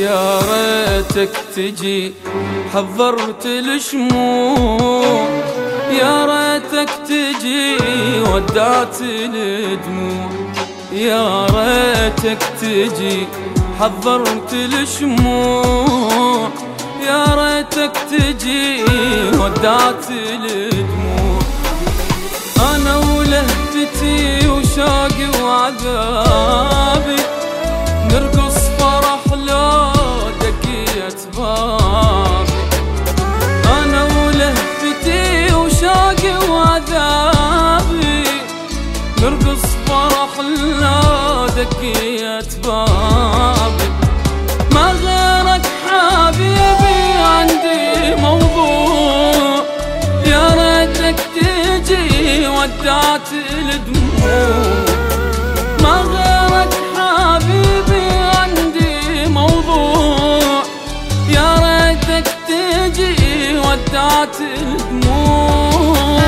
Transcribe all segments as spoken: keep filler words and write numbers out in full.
يا ريتك تجي حضرت الشموع، يا ريتك تجي ودعت الدموع، يا ريتك تجي حضرت الشموع، يا ريتك تجي ودعت الدموع. أنا ولهفتي وشاقي وعذابي نرقص فرح لو دقيت بابي، أنا ولهفتي وشاقي وعذابي نرقص فرح لو دقيت بابي. ما غيرك حبيبي عندي موضوع، يا ريتك تجي ودعت الدموع. ما غيرك حبيبي عندي موضوع، يا ريتك تجي ودعت الدموع.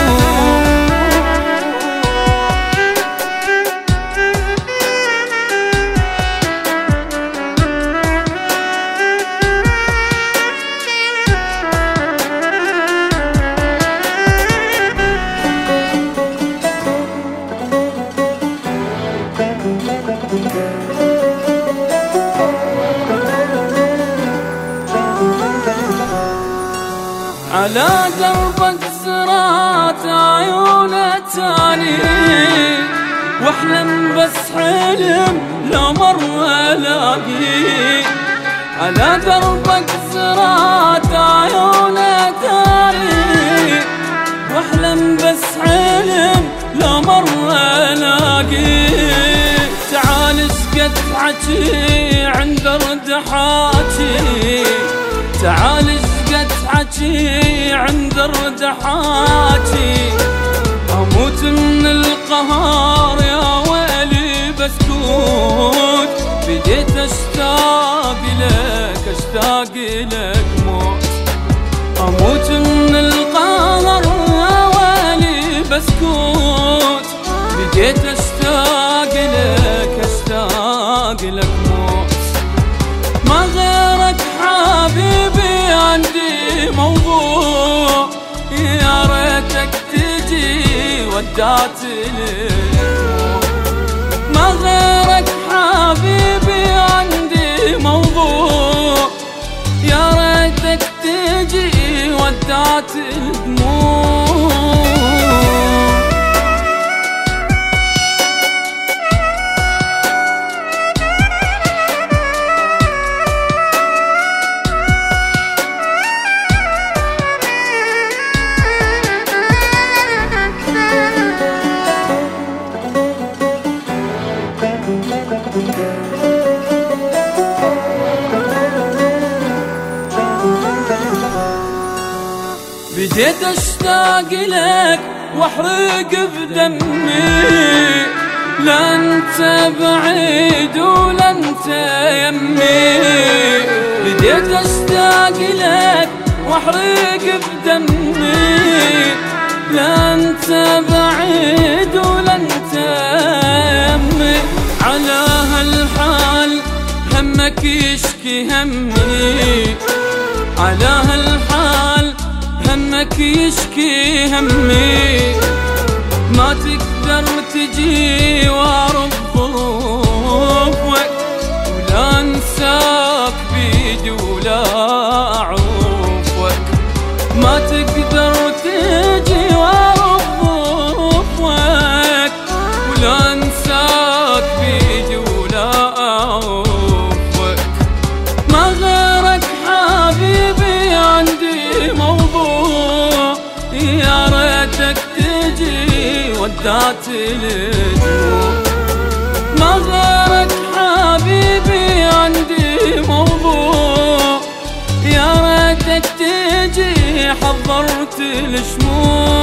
على دربك زرعت عيونه تاني، واحلم بس حلم لو مرة الاقيه. على دربك زرعت عيونه تاني، واحلم بس حلم لو مرة الاقيه. تعال اسقط حكي عند ردحاتي، تعال اسقط حكي عند ردحاتي. اموت من القهر يا ويلي بسكوت، بديت اشتاق لك اشتاق لك موت. اموت من القهر يا ويلي بسكوت، بديت اشتاق لك اشتاق لك موت. ما غيرك حبيبي عندي موضوع، يا ريتك تجي ودعت الدموع. ما غيرك حبيبي عندي موضوع، يا ريتك تجي ودعت الدموع. بديت اشتاق لك واحرق بدمي، لا انت بعيد ولا انت يمي. بديت اشتاق لك واحرق بدمي، لا انت بعيد ولا انت يمي. على هالحال همك يشكي همي، على هالحال همك يشكي همي. ما تقدر تجي وارب ظروفك، ولا انساك بيدي ولا اعوفك. ما تقدر تجي وارب ظروفك، ولا انساك بيدي ولا اعوفك. ما غيرك حبيبي عندي موضوع، يا ريتك تجي ودعت الدموع. ما غيرك حبيبي عندي موضوع، يا ريتك تجي حضرت الشموع.